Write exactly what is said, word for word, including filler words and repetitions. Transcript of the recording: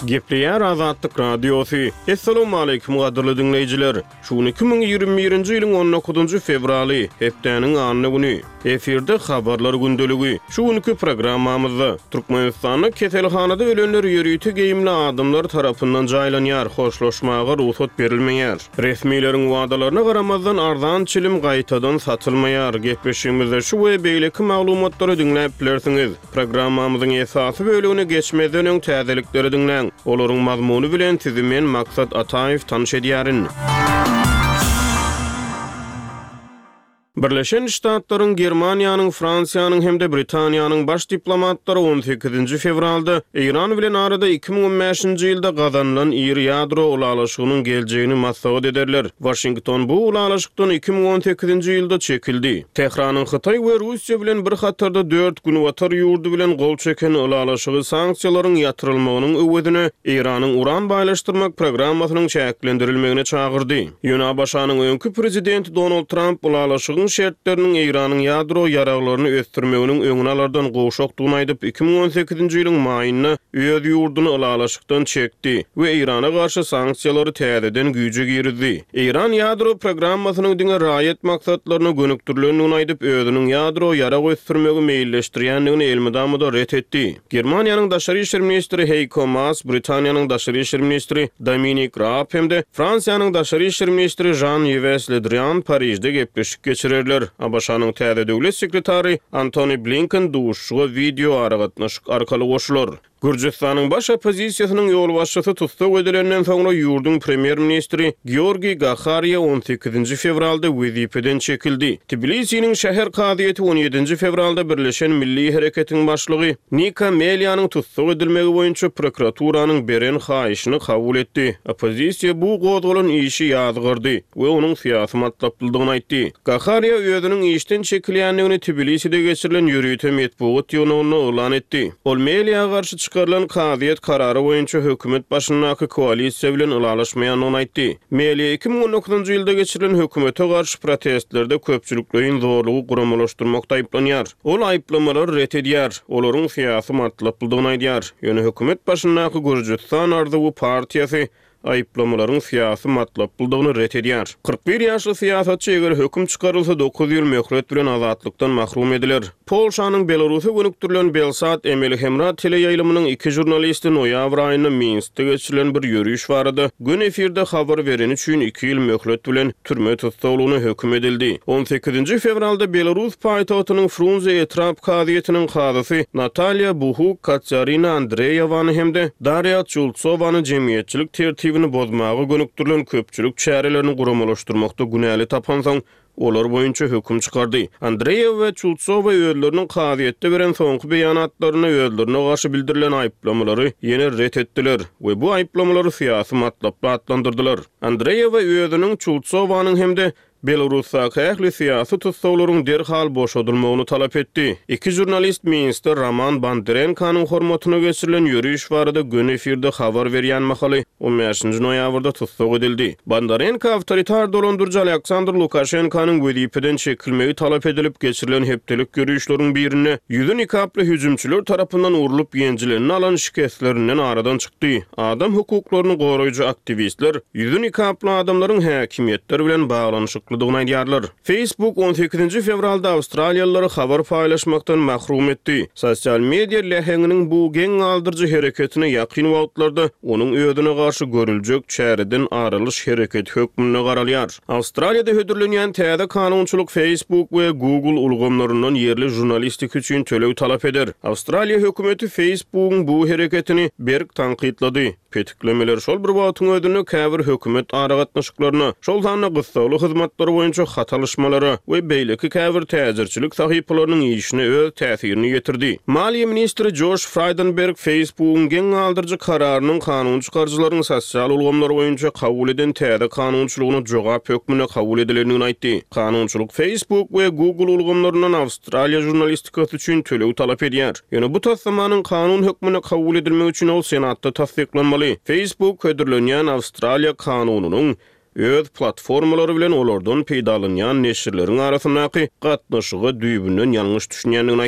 Gepleyer Azatlyk Radiosu. Assalamu alaykum gaderli dinleyijiler. Şu iki bin ýygrimi birinji ýylyň on dokuzunjy fevraly, hepdeniň anyny güni. Eferde habarlar gündeligi. Şu günkü programmamyzda Türkmenistanyň keselhanada ölenler ýörüýti geyimli adamlar tarapyndan jaýlanýar, hoşlaşmaga ruhsat berilmeýär. Resmiýetiň wagdalaryna garamazdan arzan çilim gaýtadan satylmaýar. Gepleşigimizde şu we beýleki maglumatlary dinläp bilersiňiz. Programmamyzyň esasy bölügine geçmeden öň täzelikleri dinläň. Olaryň mazmuny bilen sizi men Maksat Ataýew tanyş edýärin. Birleşen Ştatlaryň, Germaniýanyň, Fransiýanyň hemde Britaniýanyň baş diplomatlary on sekizinji fevralda İran bilen arada iki bin on beşinji ýylda gazanlan iri ýadro ulalaşygynyň geljegini maslahat ederler. Washington bu ulalaşykdan iki bin on sekizinji ýylda çekildi. Tehranyň Hytaý we Russiýa bilen bir hatarda dört gün watar ýurdu bilen gol çeken ulalaşygy sanksiýalaryň ýatyrylmagynyň öwedine Iranyň uran baýlaşdyrmak programmasynyň çäklendirilmegine çagyrdy. Ýöne başanyň öňkü prezidenti Donald Trump ulalaşygyň şertlerinin İran'ın ýadro ýaraglaryny ösdürmeginiň öňüne alardan goşokdygyny aýdyp iki bin on sekizinji ýylyň maýyna öz ýurduny ulalaşykdan çekdi we Irana garşy sanksiýalary täzeden güýje girdi. İran ýadro programmasynyň diňe raýat maksatlaryna gönükdirilendigini aýdyp özüniň ýadro ýarag ösdürmegi meýilleşdirýändigini elmydamyda ret etdi. Germaniýanyň daşary işler ministri Heiko Maas, Britaniýanyň daşary işler ministri Dominic Raab hemde Fransiýanyň daşary işler ministri Jean-Yves Le Drian Parisde gepleşik geçirer. Abaşanyň täze döwlet sekretary Antony Blinken duşuga video aragatnaşyk arkaly goşular. Gürjistanyň baş opozisiýasynyň ýol başçysy tutsak edilenden soňra ýurdun premier ministri Georgiy Gakharya on sekizinji fevralda wezipeden çekildi. Tbilisiň şäher kadyýety on ýedinji fevralda Birleşen Milli Hereketiň başlygy Nika Meliýanyň tutsak edilmegi boýunça prokuraturanyň beren haýyşyny kabul etdi. Opozisiýa bu gozgalan işi ýazgyrdy we onuň syýasy matlaplygyny aýtdy. Gakharya özüniň işden çekilýändigini Tbiliside geçirilen ýörüýte medeniýet ýonulyna elan etdi. Ol Meliýa garşy çıkarılan kadyet kararı boyunca hökümet başyndaky koalisiýa bilen ulalaşmaýanyny aýtdy. Meliýa iki bin on dokuzunjy ýylda geçirilen hökümete garşy protestlerde köpçülikliň zorlugy guramalaşdyrmakda aýplanýar. Ol aýplamalar ret edýär, olaryň syýasy matlaplygyny aýdýar. Ýöne hökümet başyndaky Gürjistan Arzuwy partiýasy aýplamalaryň syýasy matlaplygyny ret edýär. kırk bir ýaşly syýasatçy eger höküm çykarylsa dokuz ýyl möhlet bilen azatlykdan mahrum ediler. Polşanyň Belarusy gönükdirilen Belsat Emel Hemra teleýaýlymynyň iki jurnalisti noýabr aýyna Minskde geçirilen bir ýörüýüş barada gün efirde habar beren üçin iki ýyl möhlet bilen türme tutsagyny höküm edildi. on sekizinji fevralda Belarus paýtagtynyň Frunze etrap kadyetiniň hazysy Natalya Buhuk Katarina Andreyevany hemde Darya Chultsovany jemgyýetçilik tertibini bozmagy gönükdirilen köpçülik çärelerini guramalaşdyrmakda günäli tapan soň olar boýunça höküm çykardy. Andreyev we Chultsova öýleriniň kadyetde beren soňky beýanatlaryny öýlerine garşy bildirilen aýplamalary ýene ret etdiler we bu aýplamalary syýasy matlaply adlandyrdylar. Andreyew we öýleriniň Chultsowanyň hemde Belarusda ähli syýasy tutsaklaryň derhal boşadylmagyny talap etdi. İki jurnalist Minskde Roman Bondarenkanyň hormatyna geçirilen ýörüýüş barada gün efirde habar berýän mahaly on beşinji noýabrda tutsak edildi. Bondarenko awtoritar dolandyrjy Aleksandr Lukashenkanyň wezipeden çekilmegi talap edilip geçirilen hepdelik ýörüýüşleriň birine ýüzü nikaply hüjümçüler tarapyndan urulyp ýenjilerini alan şiketlerinden aradan çykdy. Adam hukuklaryny goraýjy aktivistler ýüzü nikaply adamlaryň häkimetler bilen baglanyşy Facebook on sekizinji fevralda Awstraliýalylary habar paýlaşmakdan mahrum etdi. Sosial media leheňiniň bu geň aldyrjy hereketine ýakyn wagtlarda onuň öýüne garşy görüljek çäreden aralyş hereket hökmüne garalýar. Awstraliýada hödürlenýän täze kanunçylyk Facebook we Google ulgamlaryndan yerli jurnalistik üçin tölew talap eder. Awstraliýa hökümeti Facebook'un bu hereketini berk tanqidlady. Petiklemeler şol bir wagtyň ödüne käbir hökümet aragatnaşyklaryna, şol sanyna gysgaly hyzmatlary boýunça hatalaşmalary we beýleki käbir täzirçilik sahypalarynyň işine öz täsirini ýetirdi. Maliýe ministri Josh Frydenberg Facebook'un geň aldyrjy kararynyň kanun çykarjylaryň sosial ulgamlary boýunça kabul eden täze kanunçylygyny jogap hökmüne kabul edilendigini aýtdy. Kanunçylyk Facebook we Google ulgamlaryndan Awstraliýa jurnalistikasy üçin tölew talap edýär. Ýöne bu tassamanyň kanun hökmüne kabul edilmegi üçin ol senatda tasdiklanmaly. Facebook hödürlenýän Awstraliýa kanunynyň öz platformalary bilen olardan peýdalanýan neşirleriň arasyndaky gatnaşygy düýbünden ýalňyş düşünýändigini